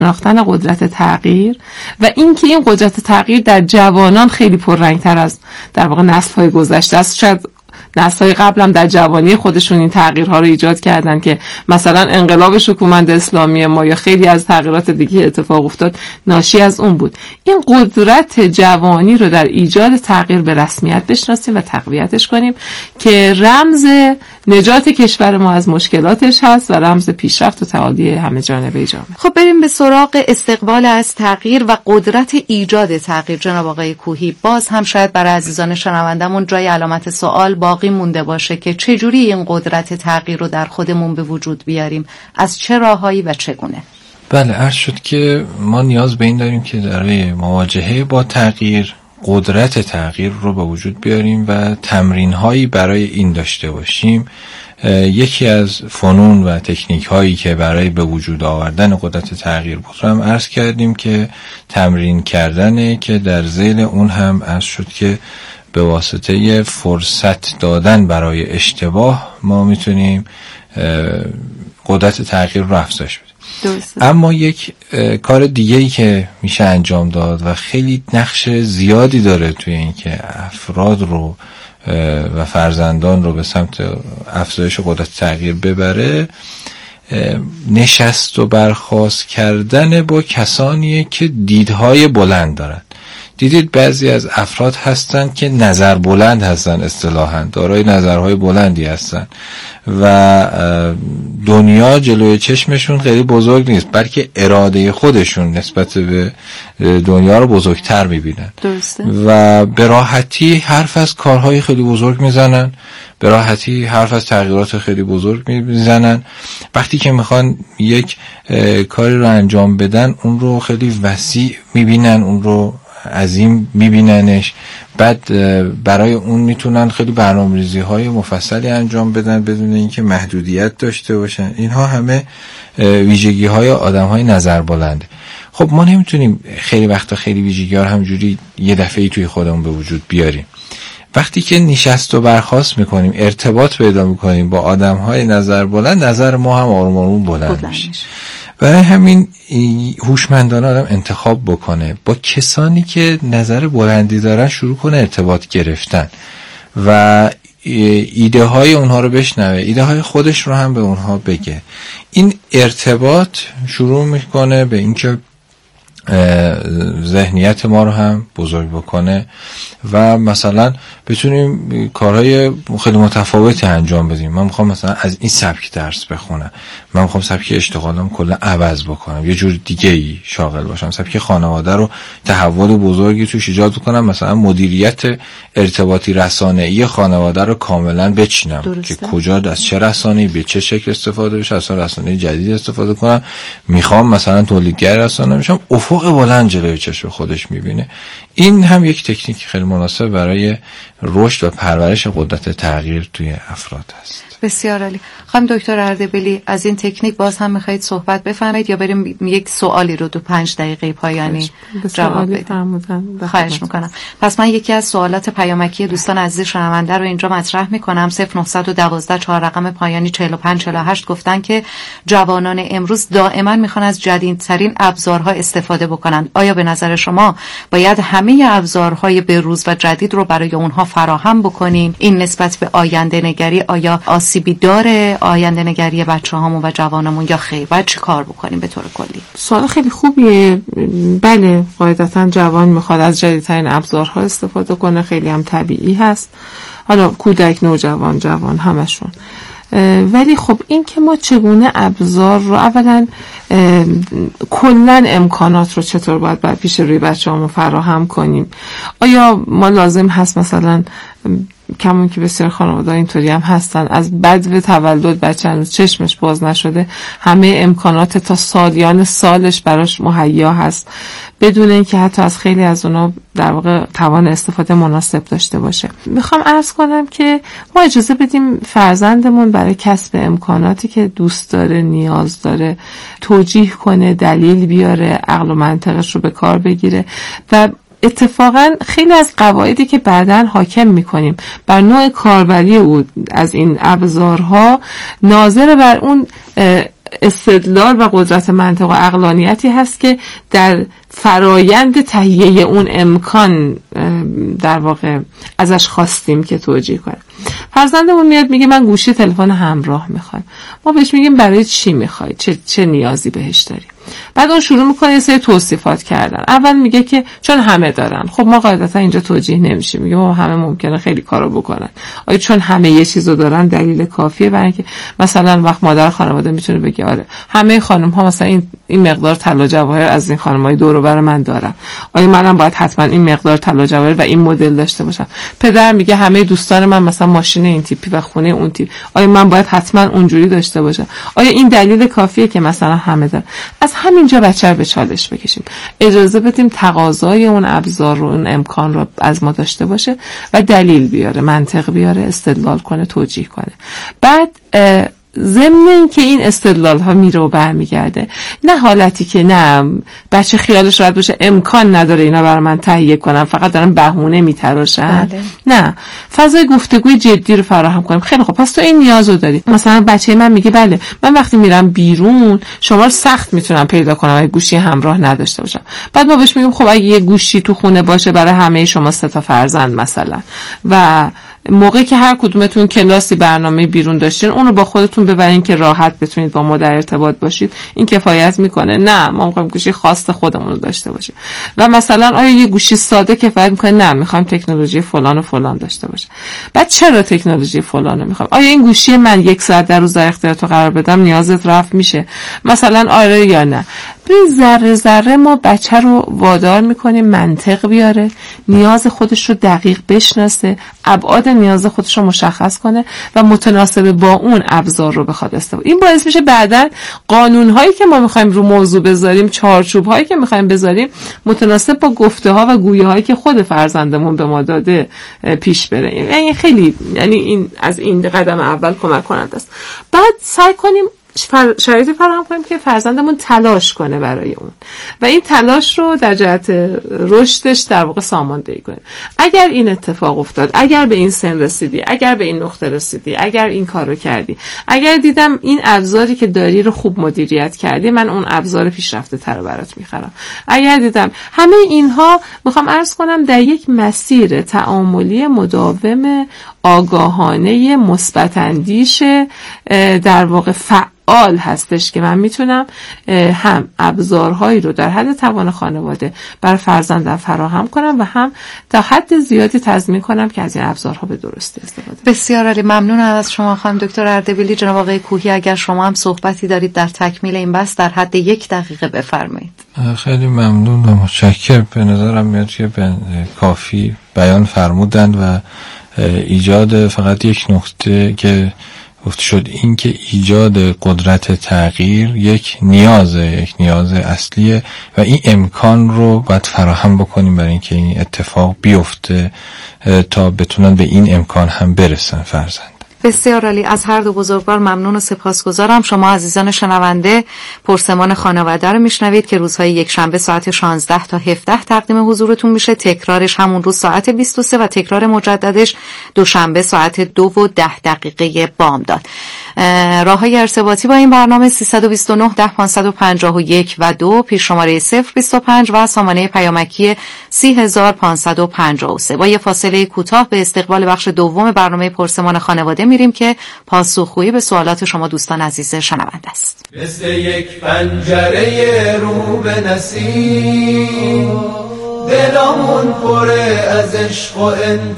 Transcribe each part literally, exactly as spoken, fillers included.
شناختن قدرت تغییر و اینکه این قدرت تغییر در جوانان خیلی پررنگ‌تر از در واقع نسل‌های گذشته است. شاید نسل‌های قبل هم در جوانی خودشون این تغییرها رو ایجاد کردن که مثلا انقلاب شکومند اسلامی ما یا خیلی از تغییرات دیگه اتفاق افتاد ناشی از اون بود. این قدرت جوانی رو در ایجاد تغییر به رسمیت بشناسیم و تقویتش کنیم که رمز نجات کشور ما از مشکلاتش هست و رمز پیشرفت و تعالی همه جانبه جامعه. خب بریم به سراغ استقبال از تغییر و قدرت ایجاد تغییر. جناب آقای کوهی، باز هم شاید برای عزیزان شنوندمون جای علامت سوال باقی مونده باشه که چجوری این قدرت تغییر رو در خودمون به وجود بیاریم، از چه راههایی و چگونه؟ بله، عرض شد که ما نیاز به این داریم که برای مواجهه با تغییر قدرت تغییر رو به وجود بیاریم و تمرین هایی برای این داشته باشیم. یکی از فنون و تکنیک هایی که برای به وجود آوردن قدرت تغییر بود رو هم عرض کردیم که تمرین کردنه، که در ذیل اون هم عرض شد که به واسطه فرصت دادن برای اشتباه ما میتونیم قدرت تغییر رو افزایش بدیم. درسته. اما یک کار دیگه‌ای که میشه انجام داد و خیلی نقش زیادی داره توی این که افراد رو و فرزندان رو به سمت افزایش قدرت تغییر ببره، نشست و برخاست کردن با کسانیه که دیدهای بلند دارن. دیدید بعضی از افراد هستن که نظر بلند هستن، اصطلاحاً دارای نظرهای بلندی هستن و دنیا جلوی چشمشون خیلی بزرگ نیست، بلکه اراده خودشون نسبت به دنیا رو بزرگتر میبینن. درسته. و به راحتی حرف از کارهای خیلی بزرگ میزنن، به راحتی حرف از تغییرات خیلی بزرگ میزنن. وقتی که میخوان یک کاری رو انجام بدن اون رو خیلی وسیع میبینن، اون رو عظیم میبیننش، بعد برای اون میتونن خیلی برنامه‌ریزی های مفصلی انجام بدن بدون اینکه محدودیت داشته باشن. اینها همه ویژگی های آدم های نظر بلنده. خب ما نمیتونیم خیلی وقتا خیلی ویژگی ها رو همجوری یه دفعه توی خودمون به وجود بیاریم. وقتی که نشست و برخاست میکنیم، ارتباط پیدا میکنیم با آدم های نظر بلند، نظر ما هم آروم آروم بلند میشه. برای همین هوشمندانه آدم انتخاب بکنه با کسانی که نظر بلندی دارن، شروع کنه ارتباط گرفتن و ایده های اونها رو بشنوه، ایده های خودش رو هم به اونها بگه. این ارتباط شروع میکنه به اینکه ذهنیت ما رو هم بزرگ بکنه و مثلا بتونیم کارهای خیلی متفاوتی انجام بدیم. من میخوام مثلا از این سبک درس بخونم، من میخوام سبک اشتغالم کلا عوض بکنم، یه جور دیگه ای شاغل باشم، سبک خانواده رو تحول بزرگی توش ایجاد بکنم، مثلا مدیریت ارتباطی رسانه‌ای خانواده رو کاملا بچینم. درسته. که کجا از چه رسانه‌ای به چه شکل استفاده بشه، از رسانه‌ای جدید استفاده کنم. میخوام مثلا تولیدگر رسانه بشم، افق بلند جلوی چشم خودش میبینه. این هم یک تکنیک خیلی مناسب برای رشد و پرورش قدرت تغییر توی افراد است. بسیار عالی. خانم دکتر اردبیلی، از این تکنیک باز هم میخواید صحبت بفرمایید یا بریم یک سوالی رو دو پنج دقیقه پایانی جواب بدیم؟ خواهش میکنم. پس من یکی از سوالات پیامکی دوستان عزیز شنونده رو اینجا مطرح میکنم. صفر نه یک دو چهار رقم پایانی چهل و پنج چهل و هشت گفتن که جوانان امروز دائما میخوان از جدیدترین ابزارها استفاده بکنن. آیا به نظر شما باید همه ابزارهای بروز و جدید رو برای اونها فراهم بکنیم؟ این نسبت به آینده نگری آیا آسیبی داره آینده نگری بچه‌هامون و جوانمون یا خیر؟ باید چی کار بکنیم به طور کلی؟ سوال خیلی خوبیه. بله، قاعدتاً جوان میخواد از جدیدترین ابزارها استفاده کنه، خیلی هم طبیعی هست. حالا کودک، نوجوان، جوان، همشون. ولی خب این که ما چگونه ابزار رو اولا کلن امکانات رو چطور باید بر پیش روی بچه‌هامون فراهم کنیم؟ آیا ما لازم هست مثلا کمون که بسیار خانواده اینطوری هم هستن، از بدو تولد بچه هنوز چشمش باز نشده همه امکانات تا سالیان سالش براش مهیا هست بدون اینکه حتی از خیلی از اونا در واقع توان استفاده مناسب داشته باشه. میخوام عرض کنم که ما اجازه بدیم فرزندمون برای کسب امکاناتی که دوست داره، نیاز داره، توجیه کنه، دلیل بیاره، عقل و منطقش رو به کار بگیره و اتفاقا خیلی از قواعدی که بعداً حاکم میکنیم بر نوع کاربری او از این ابزارها ناظر بر اون استدلال و قدرت منطق و عقلانیتی هست که در فرایند تهیه اون امکان در واقع ازش خواستیم که توجیه کنه. فرزندمون میاد میگه من گوشی تلفن همراه میخوام. ما بهش میگیم برای چی میخوای؟ چه چه نیازی بهش داری؟ بعد اون شروع میکنه یه سری توصیفات کردن. اول میگه که چون همه دارن. خب ما قاعدتا اینجا توجیه نمیشه. میگه ما همه ممکنه خیلی کارو بکنن. آیا چون همه یه چیزو دارن دلیل کافیه برای اینکه مثلا وقت مادر خانواده میتونه بگه آره همه خانم ها مثلا این این مقدار طلا جواهر از این خانمای دور و بر من دارن. آیا منم باید حتما این مقدار طلا جواهر و این مدل داشته باشم؟ پدر میگه همه دوستان من مثلا ماشین این تیپی و خونه اون تیپ. آیا من باید حتما اونجوری داشته باشم؟ آیا این دلیل کافیه که مثلا همه دارن؟ از همینجا بچه رو به چالش بکشیم. اجازه بدیم تقاضای اون ابزار رو اون امکان رو از ما داشته باشه و دلیل بیاره، منطق بیاره، استدلال کنه، توجیه کنه. بعد ضمن این که این استدلال ها میره و برمیگرده، نه حالتی که نه بچه خیالش راحت باشه امکان نداره اینا برای من تهیه کنم، فقط دارن بهونه میتراشن. بله. نه، فضای گفتگوی جدی رو فراهم کنیم. خیلی خب پس تو این نیازو داری. مثلا بچه من میگه بله من وقتی میرم بیرون شما رو سخت میتونم پیدا کنم اگه گوشی همراه نداشته باشم. بعد ما بهش میگیم خب اگه یه گوشی تو خونه باشه برای همه شما سه تا فرزند مثلا، و موقعی که هر کدومتون کلاسی برنامه بیرون داشتین اون رو با خودتون ببرین که راحت بتونید با ما در ارتباط باشید، این کفایت میکنه؟ نه، ما میخوایم گوشی خاص خودمون رو داشته باشیم. و مثلا آیا یه گوشی ساده کفایت میکنه؟ نه، میخوایم تکنولوژی فلان و فلان داشته باشه. بعد چرا تکنولوژی فلان رو میخوایم؟ آیا این گوشی من یک ساعت در روز در اختیار تو قرار بدم نیازت رفع میشه مثلا؟ آره یا نه؟ به ذره ذره ما بچه رو وادار میکنیم منطق بیاره، نیاز خودش رو دقیق بشناسه، ابعاد نیاز خودش رو مشخص کنه و متناسب با اون ابزار رو بخواد استفاده. این باعث میشه بعداً قانون هایی که ما میخوایم رو موضوع بذاریم، چارچوب هایی که میخوایم بذاریم، متناسب با گفته ها و گویه هایی که خود فرزندمون به ما داده پیش بره. یعنی خیلی یعنی این از این قدم اول کمک کننده است. بعد سعی کنیم شرایطی فراهم کنیم که فرزندمون تلاش کنه برای اون و این تلاش رو در جهت رشدش در واقع ساماندهی کنیم. اگر این اتفاق افتاد، اگر به این سن رسیدی، اگر به این نقطه رسیدی، اگر این کارو کردی، اگر دیدم این ابزاری که داری رو خوب مدیریت کردی، من اون ابزار پیشرفته تر رو برات میخرم. اگر دیدم همه اینها، میخوام عرض کنم در یک مسیر تعاملی مداوم آگاهانه مثبت اندیش در واقع فعال هستش که من میتونم هم ابزارهایی رو در حد توان خانواده بر فرزندم فراهم کنم و هم تا حد زیادی تضمین کنم که از این ابزارها به درستی استفاده. بسیار عالی، ممنونم از شما خانم دکتر اردبیلی. جناب آقای کوهی اگر شما هم صحبتی دارید در تکمیل این بحث در حد یک دقیقه بفرمایید. خیلی ممنون و متشکرم. به نظرم میاد که کافی بیان فرمودند و ایجاد فقط یک نکته که گفته شد، این که ایجاد قدرت تغییر یک نیازه، یک نیاز اصلیه و این امکان رو باید فراهم بکنیم برای اینکه این اتفاق بیفته تا بتونن به این امکان هم برسن فرزند. بسیار عالی، از هر دو بزرگوار ممنون و سپاسگزارم. شما عزیزان شنونده پرسمان خانواده رو میشنوید که روزهای یک شنبه ساعت شانزده تا هفده تقدیم حضورتون میشه، تکرارش همون روز ساعت بیست و سه و تکرار مجددش دوشنبه ساعت دو و ده دقیقه بامداد. راههای ارتباطی با این برنامه سیصد و بیست و نه ده پانصد و پنجاه و یک و دو، پیش شماره صفر بیست و پنج و سامانه پیامکی سی هزار پانصد و پنجاه و سه. با یه فاصله کوتاه به استقبال بخش دوم برنامه پرسمان خانواده میریم که پاسخگویی به سوالات شما دوستان عزیز شنونده است. مثل یک پنجره رو به نسیم، دلمون پره از عشق و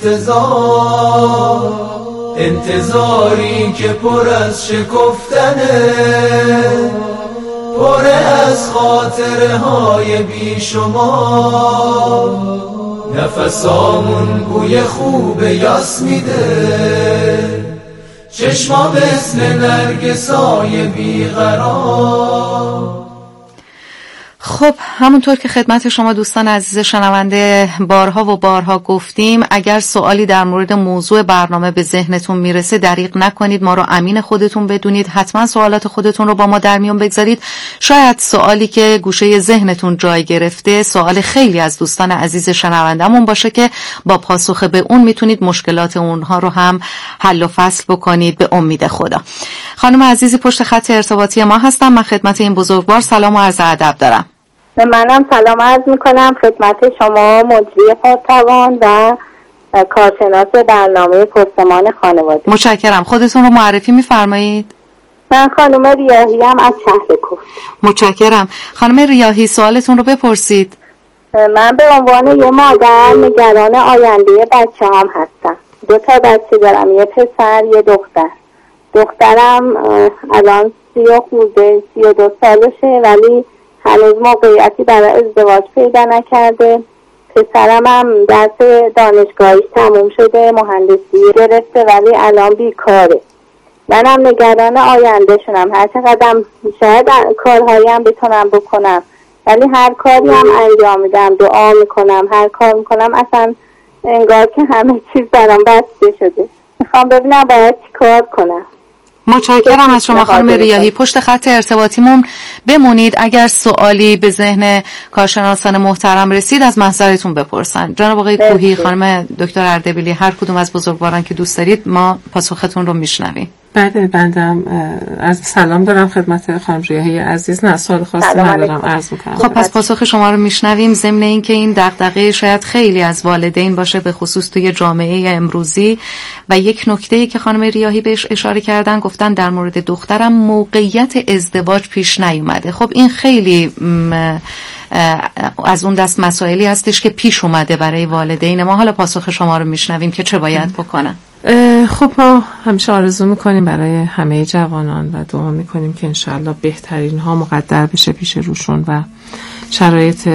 انتظار، انتظاری که پر از شکفتنه، پر از خاطره های بی شما، نفسامون بوی خوب یاس میده، چشما مثل نرگسای بیقرار. خب همونطور که خدمت شما دوستان عزیز شنونده بارها و بارها گفتیم، اگر سوالی در مورد موضوع برنامه به ذهنتون میرسه دریغ نکنید، ما رو امین خودتون بدونید، حتما سوالات خودتون رو با ما در میون بگذارید. شاید سوالی که گوشه ذهنتون جای گرفته سوال خیلی از دوستان عزیز شنوندمون باشه که با پاسخ به اون میتونید مشکلات اونها رو هم حل و فصل بکنید به امید خدا. خانم عزیزی پشت خط ارتباطی ما هستم. من خدمت این بزرگوار سلام و عرض ادب دارم. منم سلام عرض میکنم خدمت شما مجری پارتوان و کارشناس برنامه پرسمان خانواده. متشکرم. خودتون رو معرفی میفرمایید؟ من خانم ریاحی ام از شهر کوه. متشکرم. خانم ریاحی سوالتون رو بپرسید. من به عنوان یه مادر نگران آینده بچه هم هستم. دو تا بچه دارم، یه پسر یه دختر. دخترم الان سی و خورده سی و دو سالشه ولی هنوز موقعیتی برای ازدواج پیدا نکرده. پسرم هم درس دانشگاهیش تموم شده، مهندسی گرفته ولی الان بیکاره. منم نگران آینده شدم. هر چقدرم شاید کارهایی هم بتونم بکنم ولی هر کاری هم انجام میدم، دعا میکنم، هر کار میکنم اصلا انگار که همه چیز برام بسته شده. میخوام ببینم باید چی کار کنم. متشکرم از شما خانم ریاحی. پشت خط ارتباطیمون بمونید. اگر سوالی به ذهن کارشناسان محترم رسید از محضرتون بپرسن. جناب آقای کوهی، خانم دکتر اردبیلی، هر کدوم از بزرگواران که دوست دارید ما پاسختون رو میشنویم. بله بندم از سلام دارم خدمت خانم ریاحی عزیز. نه سوال خاصی ندارم عرض میکنم. خب پس پاسخ شما رو میشنویم. ضمن این که این دغدغه شاید خیلی از والدین باشه به خصوص توی جامعه امروزی و یک نکته‌ای که خانم ریاحی بهش اشاره کردن، گفتن در مورد دخترم موقعیت ازدواج پیش نیومده. خب این خیلی از اون دست مسائلی هستش که پیش اومده برای والدین ما. حالا پاسخ شما رو میشنویم که چه باید بکنن. خب ما همیشه آرزو میکنیم برای همه جوانان و دعا میکنیم که انشاءالله بهترین ها مقدر بشه پیش روشون و شرایط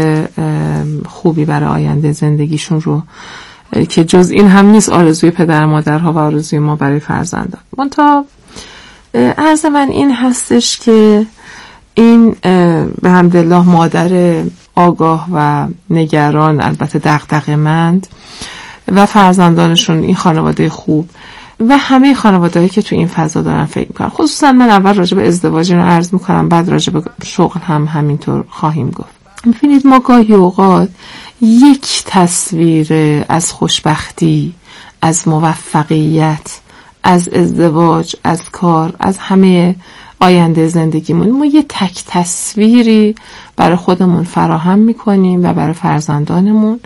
خوبی برای آینده زندگیشون رو که جز این هم نیست آرزوی پدر مادرها و آرزوی ما برای فرزندان. منتها عرض من این هستش که این به حمدالله مادر آگاه و نگران، البته دغدغه‌مند و فرزندانشون، این خانواده خوب و همه خانواده‌ای که تو این فضا دارن فکر میکنن. خصوصا من اول راجع به ازدواج رو عرض میکنم، بعد راجع به شغل هم همینطور خواهیم گفت. ببینید ما گاهی اوقات یک تصویر از خوشبختی، از موفقیت، از ازدواج، از کار، از همه آینده زندگیمون ما یه تک تصویری برای خودمون فراهم میکنیم و برای فرزندانمون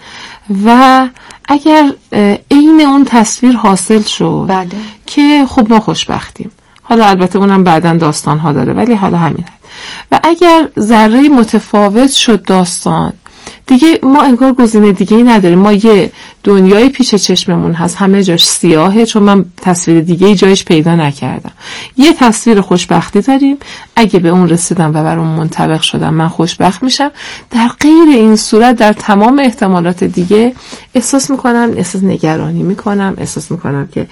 و اگر عین اون تصویر حاصل شد بله. که خب ما خوشبختیم. حالا البته اونم بعداً داستان ها داره ولی حالا همین هست. و اگر ذره متفاوت شد داستان دیگه ما انگار گزینه دیگه ای نداریم. ما یه دنیای پیش چشممون هست همه جاش سیاهه چون من تصویر دیگه ای جایش پیدا نکردم. یه تصویر خوشبختی داریم، اگه به اون رسیدم و بر اون منطبق شدم من خوشبخت میشم. در غیر این صورت در تمام احتمالات دیگه احساس میکنم، احساس نگرانی میکنم، احساس میکنم که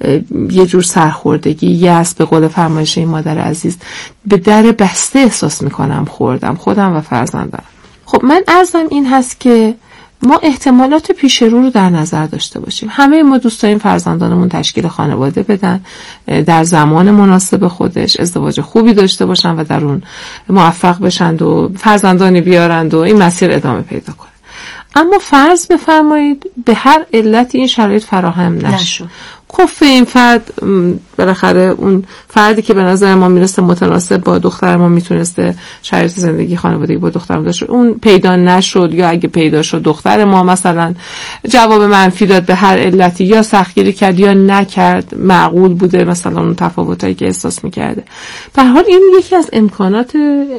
یه جور سرخوردگی، یأس، به قول فرمایش این مادر عزیز، به در بسته احساس میکنم خوردم خودم و فرزندم. خب من عرضم این هست که ما احتمالات پیش رو رو در نظر داشته باشیم. همه ما دوست داریم فرزندانمون تشکیل خانواده بدن، در زمان مناسب خودش ازدواج خوبی داشته باشن و در اون موفق بشن و فرزندانی بیارند و این مسیر ادامه پیدا کنه. اما فرض بفرمایید به هر علتی این شرایط فراهم نشد. کفه این فرد بالاخره اون فردی که به نظر ما میرسه متناسب با دختر ما میتونسته شرایط زندگی خانوادگی با دختر ما داشته، اون پیدا نشد یا اگه پیدا شد دختر ما مثلا جواب منفی داد به هر علتی یا سختگیری کرد یا نکرد، معقول بوده مثلا اون تفاوتایی که احساس میکرده. به هر حال این یکی از امکانات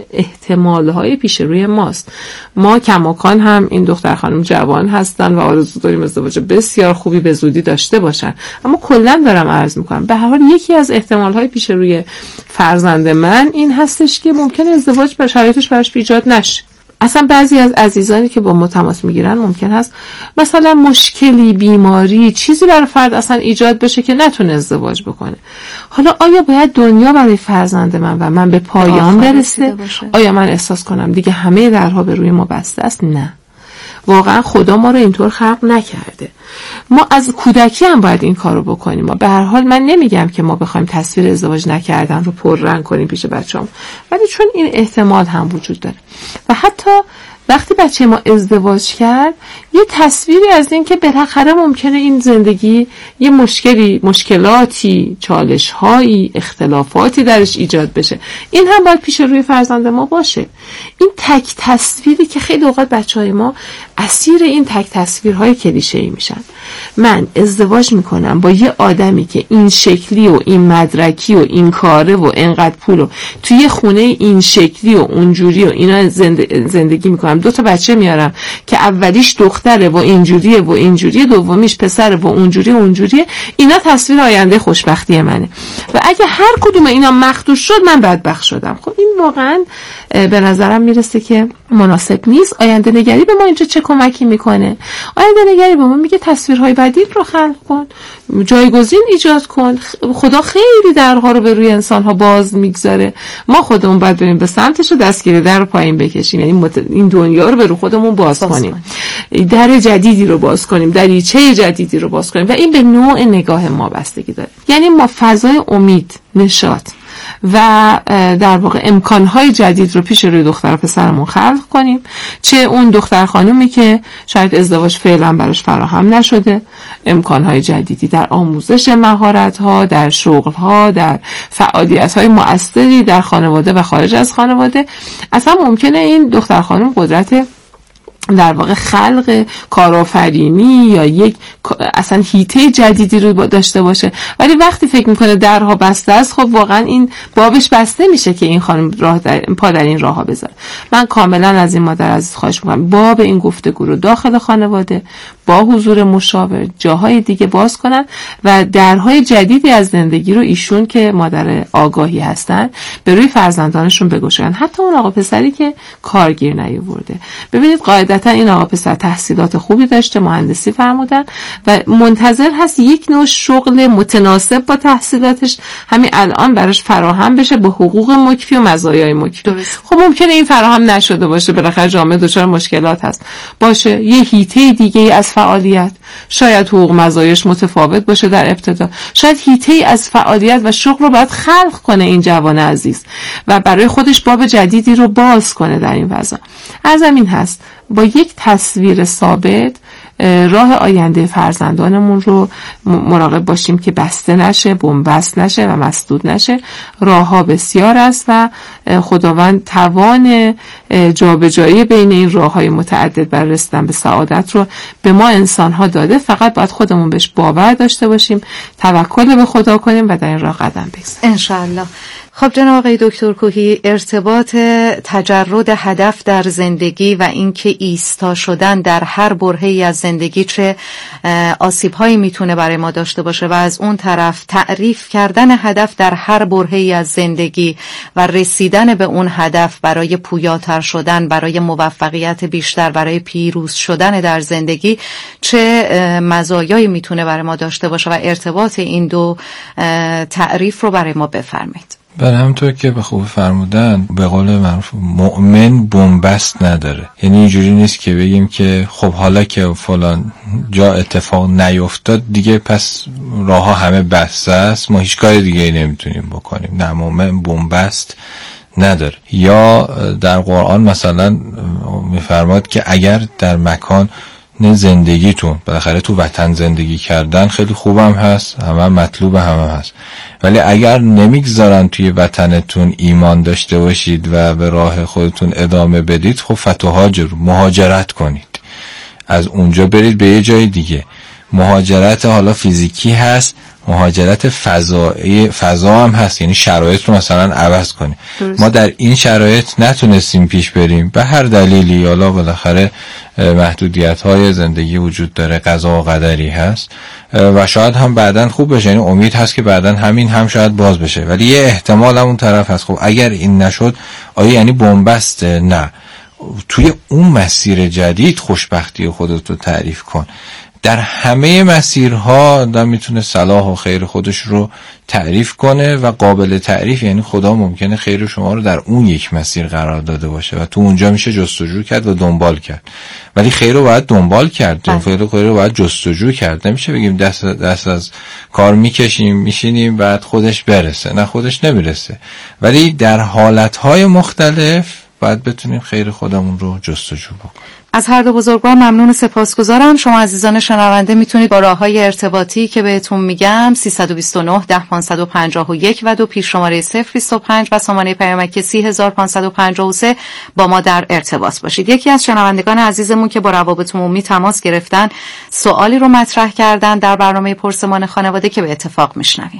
احتمالهای پیش روی ماست. ما کماکان هم این دختر خانم جوان هستن و آرزو داریم ازدواج بسیار خوبی به زودی داشته باشن، اما کلا دارم عرض میکنم به هر حال یکی از احتمالهای پیش روی فرزند من این هستش که ممکن ازدواج به شرایطش براش ایجاد نشه. اصلا بعضی از عزیزانی که با ما تماس میگیرن ممکن هست مثلا مشکلی، بیماری، چیزی برای فرد اصلا ایجاد بشه که نتونه ازدواج بکنه. حالا آیا باید دنیا برای فرزند من و من به پایان برسه؟ آیا من احساس کنم دیگه همه درها به روی ما بسته است؟ نه، واقعا خدا ما رو اینطور خلق نکرده. ما از کودکی هم باید این کارو بکنیم. ما به هر حال من نمیگم که ما بخوایم تصویر ازدواج نکردن رو پررنگ کنیم پیش بچه‌ام، ولی چون این احتمال هم وجود داره و حتی وقتی بچه ما ازدواج کرد یه تصویری از این که بالاخره ممکنه این زندگی یه مشکلی مشکلاتی چالش‌هایی اختلافاتی درش ایجاد بشه، این هم باید پیش روی فرزند ما باشه. این تک تصویری که خیلی اوقات بچه‌های ما اسیر این تک تصویرهای کلیشه‌ای میشن. من ازدواج میکنم با یه آدمی که این شکلی و این مدرکی و این کاره و اینقدر پول و توی خونه این شکلی و اونجوری و اینا زندگی میکنم، دو تا بچه میارم که اولیش دختره و اینجوریه و اینجوریه، دومیش پسره و اونجوریه و اونجوریه، اینا تصویر آینده خوشبختی منه و اگه هر کدوم اینا مخدوش شد من بدبخت شدم. خب این واقعا به نظرم میرسه که مناسب نیست. آینده نگری به ما اینجا چه کمکی میکنه؟ آینده نگری به ما میگه تصویرهای بدیل رو خلق کن، جایگزین ایجاد کن. خدا خیلی درها رو به روی انسانها باز میگذاره، ما خودمون باید بریم به سمتش و دستگیره در رو پایین بکشیم، یعنی مت... این دنیا رو به رو خودمون باز, باز کنیم، در جدیدی رو باز کنیم، دریچه جدیدی رو باز کنیم و این به نوع نگاه ما بستگی داره. یعنی ما فضای امید، نشاط و در واقع امکانهای جدید رو پیش روی دختر و پسرمون خلق کنیم، چه اون دختر خانومی که شاید ازدواج فعلا براش فراهم نشده، امکانهای جدیدی در آموزش مهارت‌ها، در شغل‌ها، در فعالیت‌های مؤثری در خانواده و خارج از خانواده. اصلا ممکنه این دختر خانم قدرت در واقع خلق کارآفرینی یا یک اصلا هیته جدیدی رو داشته باشه، ولی وقتی فکر میکنه درها بسته است، خب واقعا این بابش بسته میشه که این خانم راه در پا در این راهها بذاره. من کاملا از این مادر عزیز خواهش میکنم باب این گفتگو رو داخل خانواده با حضور مشاور جاهای دیگه باز کنن و درهای جدیدی از زندگی رو ایشون که مادر آگاهی هستن به روی فرزندانشون بگشایند. حتی اون آقا پسری که کارگیر نیاورده، ببینید قاعدتا این آقا پسر تحصیلات خوبی داشته، مهندسی فرمودن و منتظر هست یک نوع شغل متناسب با تحصیلاتش همین الان براش فراهم بشه با حقوق مکفی و مزایای مکفی. خب ممکنه این فراهم نشده باشه، بالاخره جامعه دچار مشکلات هست باشه، یه هیته دیگه از فعالیت، شاید حقوق مزایاش متفاوت باشه در ابتدا، شاید هیته از فعالیت و شغل رو باید خلق کنه این جوان عزیز و برای خودش باب جدیدی رو باز کنه در این فضا. عرضم این هست با یک تصویر ثابت راه آینده فرزندانمون رو مراقب باشیم که بسته نشه، بنبست نشه و مسدود نشه. راهها بسیار است و خداوند توان جابجایی بین این راههای متعدد برای رسیدن به سعادت رو به ما انسان‌ها داده، فقط باید خودمون بهش باور داشته باشیم، توکل به خدا کنیم و در این راه قدم بگذاریم ان شاء الله. خب جناب آقای دکتر کوهی، ارتباط تجرد هدف در زندگی و اینکه ایستا شدن در هر برهه‌ای از زندگی چه آسیب‌هایی میتونه برای ما داشته باشه و از اون طرف تعریف کردن هدف در هر برهه‌ای از زندگی و رسیدن به اون هدف برای پویاتر شدن، برای موفقیت بیشتر، برای پیروز شدن در زندگی چه مزایایی میتونه برای ما داشته باشه و ارتباط این دو تعریف رو برای ما بفرمایید. بله، همونطور که به خوب فرمودن، به قول معروف مؤمن بنبست نداره. یعنی اینجوری نیست که بگیم که خب حالا که فلان جا اتفاق نیفتاد دیگه پس راه ها همه بسته است، ما هیچ کار دیگه نمیتونیم بکنیم. نه، مؤمن بنبست نداره. یا در قرآن مثلا میفرماد که اگر در مکان زندگیتون، بالاخره تو وطن زندگی کردن خیلی خوبم هست، همه مطلوب همه هست، ولی اگر نمیگذارن توی وطنتون ایمان داشته باشید و به راه خودتون ادامه بدید، خب فتوهاجر، مهاجرت کنید، از اونجا برید به یه جای دیگه. مهاجرت حالا فیزیکی هست، مهاجرت فضایی فضا هم هست، یعنی شرایط رو مثلا عوض کنیم. ما در این شرایط نتونستیم پیش بریم به هر دلیلی، حالا بالاخره محدودیت‌های زندگی وجود داره، قضا و قدری هست و شاید هم بعداً خوب بشه، یعنی امید هست که بعداً همین هم شاید باز بشه، ولی یه احتمال هم اون طرف هست. خب اگر این نشد آیا یعنی بنبست؟ نه، توی اون مسیر جدید خوشبختی خودت رو تعریف کن. در همه مسیرها آدم میتونه صلاح و خیر خودش رو تعریف کنه و قابل تعریف، یعنی خدا ممکنه خیر شما رو در اون یک مسیر قرار داده باشه و تو اونجا میشه جستجو کرد و دنبال کرد، ولی خیر رو باید دنبال کرد، خیر رو باید جستجو کرد. نمیشه بگیم دست دست از کار میکشیم میشینیم بعد خودش برسه، نه خودش نمیرسه، ولی در حالتهای مختلف باید بتونیم خیر خودمون رو جستجو بکنیم. از هر دو بزرگوار ممنون و سپاسگزارم. شما عزیزان شنونده میتونید با راه‌های ارتباطی که بهتون میگم سیصد و بیست و نه ده پانصد و پنجاه و یک و دو پیش شماره صفر بیست و پنج و سامانه پیامکی سی هزار و پانصد و پنجاه و سه با ما در ارتباط باشید. یکی از شنوندگان عزیزمون که با روابط عمومی تماس گرفتن سوالی رو مطرح کردن در برنامه پرسمان خانواده که به اتفاق میشنویم.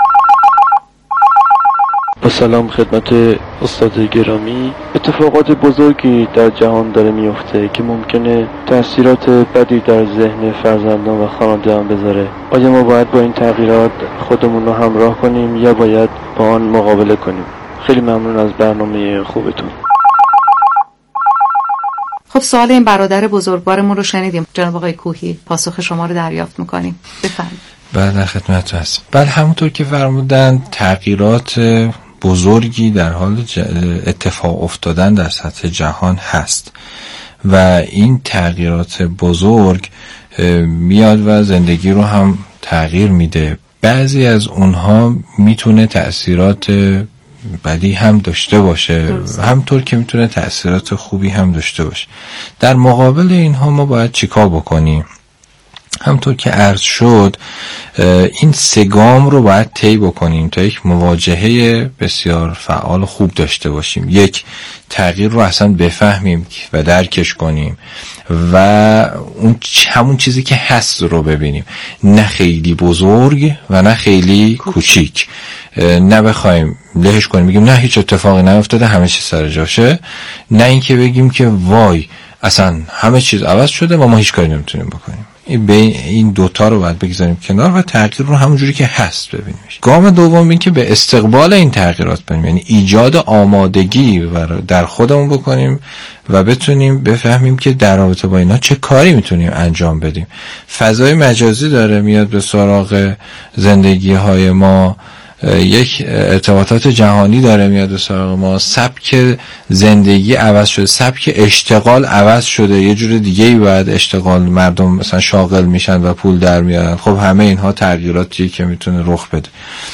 با سلام خدمت استاد گرامی. اتفاقات بزرگی در جهان داره میفته که ممکنه تأثیرات بدی در ذهن فرزندان و خانواده‌ام بذاره. آیا ما باید با این تغییرات خودمون رو همراه کنیم یا باید با آن مقابله کنیم؟ خیلی ممنون از برنامه خوبتون. خب سوال این برادر بزرگوارمون رو شنیدیم. جناب آقای کوهی پاسخ شما رو دریافت می‌کنیم. بفرمایید. بله در خدمتتون هستم. بله همونطور که فرمودن تغییرات بزرگی در حال اتفاق افتادن در سطح جهان هست و این تغییرات بزرگ میاد و زندگی رو هم تغییر میده. بعضی از اونها میتونه تأثیرات بدی هم داشته باشه، همطور که میتونه تأثیرات خوبی هم داشته باشه. در مقابل اینها ما باید چیکار بکنیم؟ همطور که عرض شد این سه گام رو باید طی بکنیم تا یک مواجهه بسیار فعال خوب داشته باشیم. یک، تغییر رو اصلا بفهمیم و درکش کنیم و اون همون چیزی که هست رو ببینیم، نه خیلی بزرگ و نه خیلی کوچیک. نه بخوایم لهش کنیم بگیم نه هیچ اتفاقی نیفتاده همه چیز سر جاشه، نه اینکه بگیم که وای اصلا همه چیز عوض شده و ما هیچ کاری نمیتونیم بکنیم. این دوتا رو باید بگذاریم کنار و تغییر رو همونجوری که هست ببینیمش. گام دوم این که به استقبال این تغییرات بریم، یعنی ایجاد آمادگی در خودمون بکنیم و بتونیم بفهمیم که در رابطه با اینا چه کاری میتونیم انجام بدیم. فضای مجازی داره میاد به سراغ زندگی های ما، یک ارتباطات جهانی داره میاد به سراغ ما، سبک زندگی عوض شده، سبک اشتغال عوض شده، یه جور دیگه ای باید اشتغال مردم مثلا شاغل میشن و پول در میارن. خب همه اینها تغییراتی که میتونه رخ بده.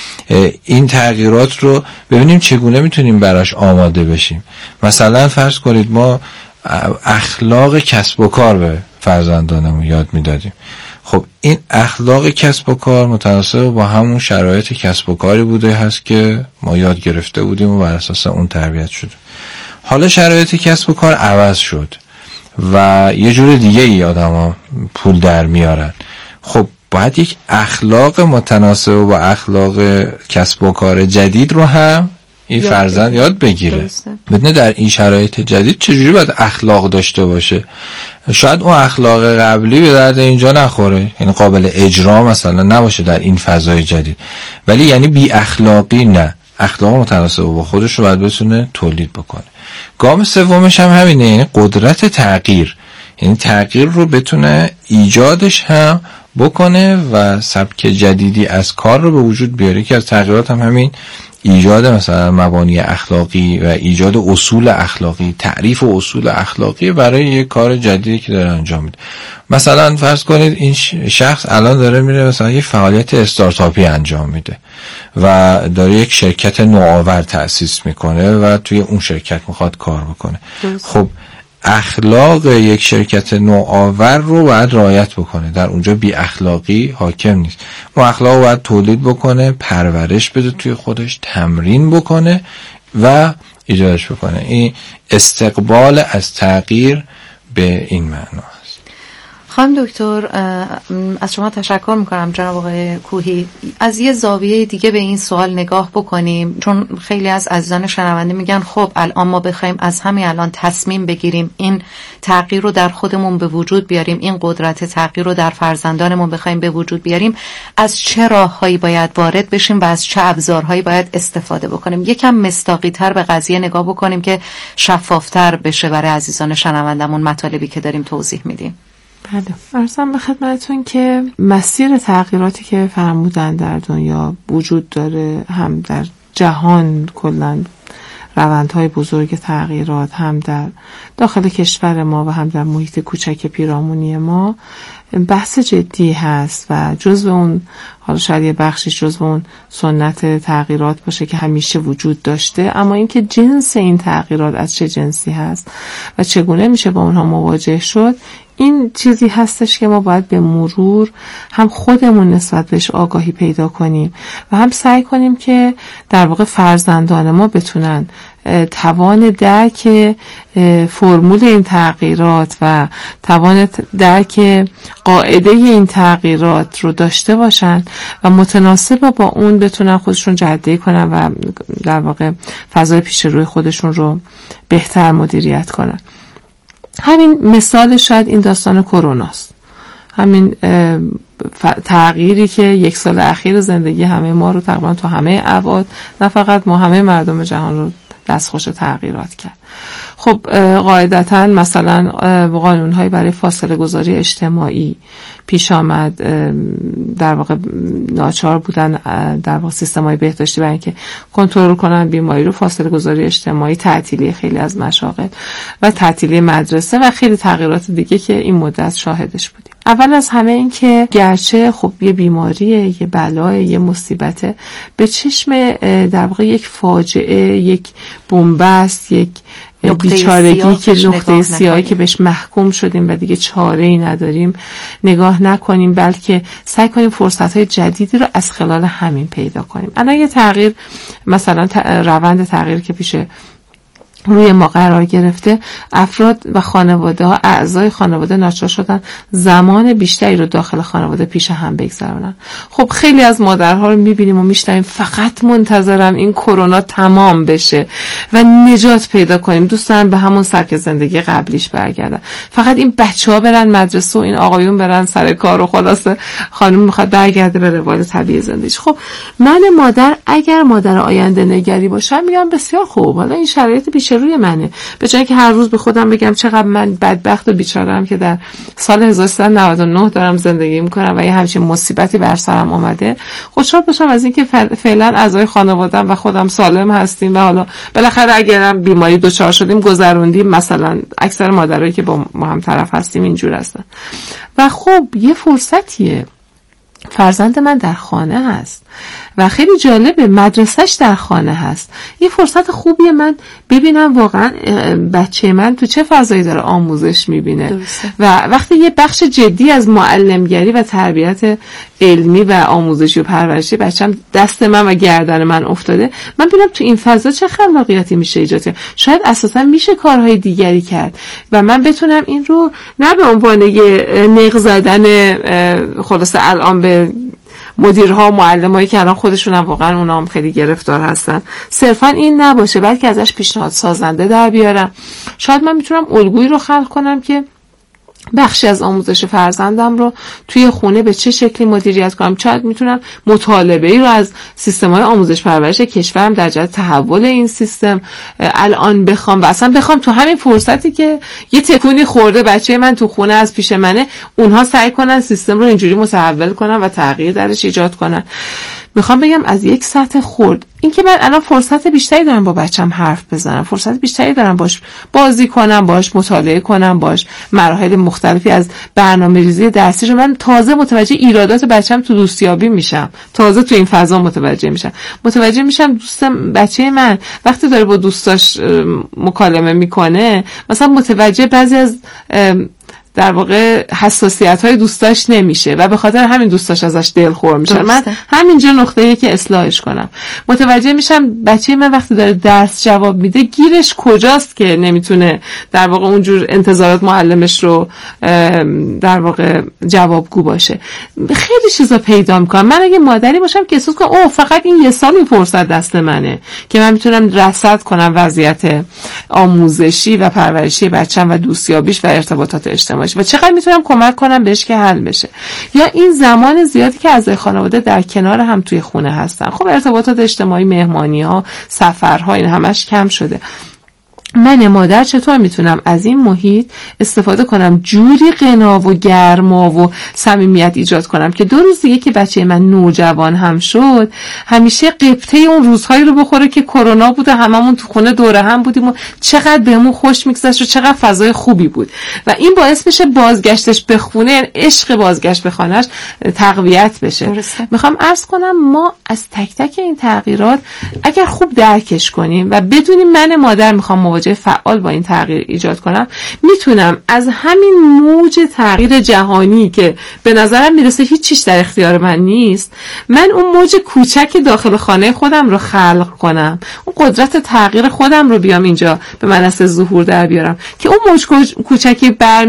این تغییرات رو ببینیم چگونه میتونیم براش آماده بشیم. مثلا فرض کنید ما اخلاق کسب و کار به فرزندانمون یاد میدادیم. خب این اخلاق کسب و کار متناسب با همون شرایط کسب و کاری بوده هست که ما یاد گرفته بودیم و بر اساس اون تربیت شد. حالا شرایط کسب و کار عوض شد و یه جور دیگه ای آدم ها پول در میارن. خب باید یک اخلاق متناسب با اخلاق کسب و کار جدید رو هم این فرزند یاد بگیره. بدونه در این شرایط جدید چجوری باید اخلاق داشته باشه. شاید اون اخلاق قبلی به درد اینجا نخوره، یعنی قابل اجرا مثلا نباشه در این فضای جدید، ولی یعنی بی اخلاقی نه، اخلاق متناسب با خودش رو باید بتونه تولید بکنه. گام سومش هم همینه، یعنی قدرت تغییر، یعنی تغییر رو بتونه ایجادش هم بکنه و سبک جدیدی از کار رو به وجود بیاره. که از تغییرات هم همین ایجاد مثلا مبانی اخلاقی و ایجاد اصول اخلاقی، تعریف و اصول اخلاقی برای یک کار جدیدی که داره انجام میده. مثلا فرض کنید این شخص الان داره میره مثلا یک فعالیت استارتاپی انجام میده و داره یک شرکت نوآور تأسیس میکنه و توی اون شرکت میخواد کار بکنه. خب اخلاق یک شرکت نوآور رو باید رعایت بکنه، در اونجا بی اخلاقی حاکم نیست. ما اخلاق رو باید تولید بکنه، پرورش بده توی خودش، تمرین بکنه و ایجادش بکنه. این استقبال از تغییر به این معنا. خانم دکتر از شما تشکر میکنم جناب آقای کوهی. از یه زاویه دیگه به این سوال نگاه بکنیم، چون خیلی از عزیزان شنونده میگن خب الان ما بخوایم از همین الان تصمیم بگیریم این تغییر رو در خودمون به وجود بیاریم، این قدرت تغییر رو در فرزندانمون بخوایم به وجود بیاریم، از چه راههایی باید وارد بشیم و از چه ابزارهایی باید استفاده بکنیم؟ یکم مصداقی تر به قضیه نگاه بکنیم که شفافتر بشه برای عزیزان شنوندمون مطالبی که داریم توضیح میدیم. بله، عرضم به خدمتتون که مسیر تغییراتی که فرمودن در دنیا وجود داره، هم در جهان کلاً روندهای بزرگ تغییرات هم در داخل کشور ما و هم در محیط کوچک پیرامونی ما بحث جدی هست و جزو اون، حالا شاید یه بخشش جزو اون سنت تغییرات باشه که همیشه وجود داشته، اما اینکه جنس این تغییرات از چه جنسی هست و چگونه میشه با اونها مواجه شد، این چیزی هستش که ما باید به مرور هم خودمون نسبت بهش آگاهی پیدا کنیم و هم سعی کنیم که در واقع فرزندان ما بتونن توان درک فرمول این تغییرات و توان درک قاعده این تغییرات رو داشته باشن و متناسب با اون بتونن خودشون جهت‌دهی کنن و در واقع فضای پیش روی خودشون رو بهتر مدیریت کنن. همین مثال شاید این داستان کروناست، همین تغییری که یک سال اخیر زندگی همه ما رو تقریبا تو همه ابعاد، نه فقط ما، همه مردم جهان رو دستخوش تغییرات کرد. خب قاعدتاً مثلا قانون‌هایی برای فاصله گذاری اجتماعی پیش آمد، در واقع ناچار بودن در واقع سیستم‌های بهداشتی برای اینکه کنترل کنن بیماری رو، فاصله گذاری اجتماعی، تعطیلی خیلی از مشاغل و تعطیلی مدرسه و خیلی تغییرات دیگه که این مدت شاهدش بودیم. اول از همه این که گرچه خب یه بیماریه، یه بلای، یه مصیبته، به چشم در واقع یک فاجعه، یک بنبست، یک بیچارگی که نقطه سیاهی که بهش محکوم شدیم و دیگه چاره‌ای نداریم نگاه نکنیم، بلکه سعی کنیم فرصت‌های جدیدی رو از خلال همین پیدا کنیم. الان یه تغییر، مثلا روند تغییر که پیش روی ما قرار گرفته، افراد و خانواده ها، اعضای خانواده ناچار شدن زمان بیشتری رو داخل خانواده پیش هم بگذرونن. خب خیلی از مادرها رو میبینیم و میشنویم فقط منتظرم این کرونا تمام بشه و نجات پیدا کنیم، دوست دارن به همون سبک زندگی قبلیش برگردن، فقط این بچه‌ها برن مدرسه و این آقایون برن سر کار و خلاصه خانم میخواد برگرده به روال طبیعی زندگیش. خب من مادر اگر مادر آینده نگری باشم میگم بسیار خوب، حالا این شرایط پیش روی منه، به جای که هر روز به خودم بگم چقدر من بدبخت و بیچاره‌ام که در سال هزار و سیصد و نود و نه دارم زندگی میکنم و یه همچین مصیبتی بر سرم اومده، خوشحال باشم از اینکه فعلا اعضای خانواده‌ام و خودم سالم هستیم و حالا بالاخره اگرم بیماری دچار شدیم گذروندیم. مثلا اکثر مادرایی که با ما هم طرف هستیم اینجور هستن و خب یه فرصتیه. فرزند من در خانه هست و خیلی جالبه، مدرسهش در خانه هست، یه فرصت خوبیه من ببینم واقعا بچه من تو چه فضایی داره آموزش میبینه. درسته. و وقتی یه بخش جدی از معلمگری و تربیت علمی و آموزشی و پرورشی بچه‌م دست من و گردن من افتاده، من ببینم تو این فضا چه خلاقیتی میشه ایجاد کرد، شاید اساسا میشه کارهای دیگری کرد و من بتونم این رو نه به عنوان یه نق زدن خلاصه الان به مدیرها و معلمایی که الان خودشون هم واقعا اونا هم خیلی گرفتار هستن، صرفا این نباشه، بلکه ازش پیشنهاد سازنده در بیارم. شاید من میتونم الگویی رو خلق کنم که بخشی از آموزش فرزندم رو توی خونه به چه شکلی مدیریت کنم. شاید میتونم مطالبه‌ای رو از سیستم‌های آموزش پرورش کشورم در جهت تحول این سیستم الان بخوام و اصلا بخوام تو همین فرصتی که یه تکونی خورده بچه من تو خونه از پیش منه، اونها سعی کنن سیستم رو اینجوری متحول کنن و تغییر درش ایجاد کنن. میخوام بگم از یک سطح خرد این که من الان فرصت بیشتری دارم با بچم حرف بزنم، فرصت بیشتری دارم باش بازی کنم، باش مطالعه کنم، باش مراحل مختلفی از برنامه‌ریزی درسی رو من تازه متوجه ایرادات بچم تو دوستیابی میشم، تازه تو این فضا متوجه میشم متوجه میشم دوستم بچه من وقتی داره با دوستاش مکالمه میکنه مثلا متوجه بعضی از در واقع حساسیت‌های دوستاش نمیشه و به خاطر همین دوستاش ازش دلخور میشن. من همینجا نقطه‌ایه که اصلاحش کنم. متوجه میشم بچه من وقتی داره درس جواب میده گیرش کجاست که نمیتونه در واقع اونجور انتظارات معلمش رو در واقع جوابگو باشه. خیلی چیزا پیدا میکنم. من اگه مادری باشم که احساس کنم اوه فقط این یه سال این فرصت دست منه که من میتونم رصد کنم وضعیت آموزشی و پرورشی بچه‌م و دوستیابیش و ارتباطات اجتماعی و چقدر میتونم کمک کنم بهش که حل بشه. یا این زمان زیادی که اعضای خانواده در کنار هم توی خونه هستن، خب ارتباطات اجتماعی، مهمانی ها، سفرها، این همش کم شده. من مادر چطور میتونم از این محیط استفاده کنم جوری غنا و گرما و صمیمیت ایجاد کنم که دو روز دیگه که بچه من نوجوان هم شد همیشه قبطه اون روزهایی رو بخوره که کرونا بود و هممون تو خونه دوره هم بودیم و چقدر بهمون خوش میگذشت و چقدر فضای خوبی بود و این باعث میشه بازگشتش به خونه، یعنی عشق بازگشت به خانه‌اش تقویت بشه. درسته. میخوام عرض کنم ما از تک تک این تغییرات اگر خوب درکش کنیم و بدونیم من مادر میخوام مواجهه فعال با این تغییر ایجاد کنم، میتونم از همین موج تغییر جهانی که به نظرم میرسه هیچ چیز در اختیار من نیست، من اون موج کوچک داخل خانه خودم رو خلق کنم، اون قدرت تغییر خودم رو بیام اینجا به منصه ظهور در بیارم که اون موج کوچکی بر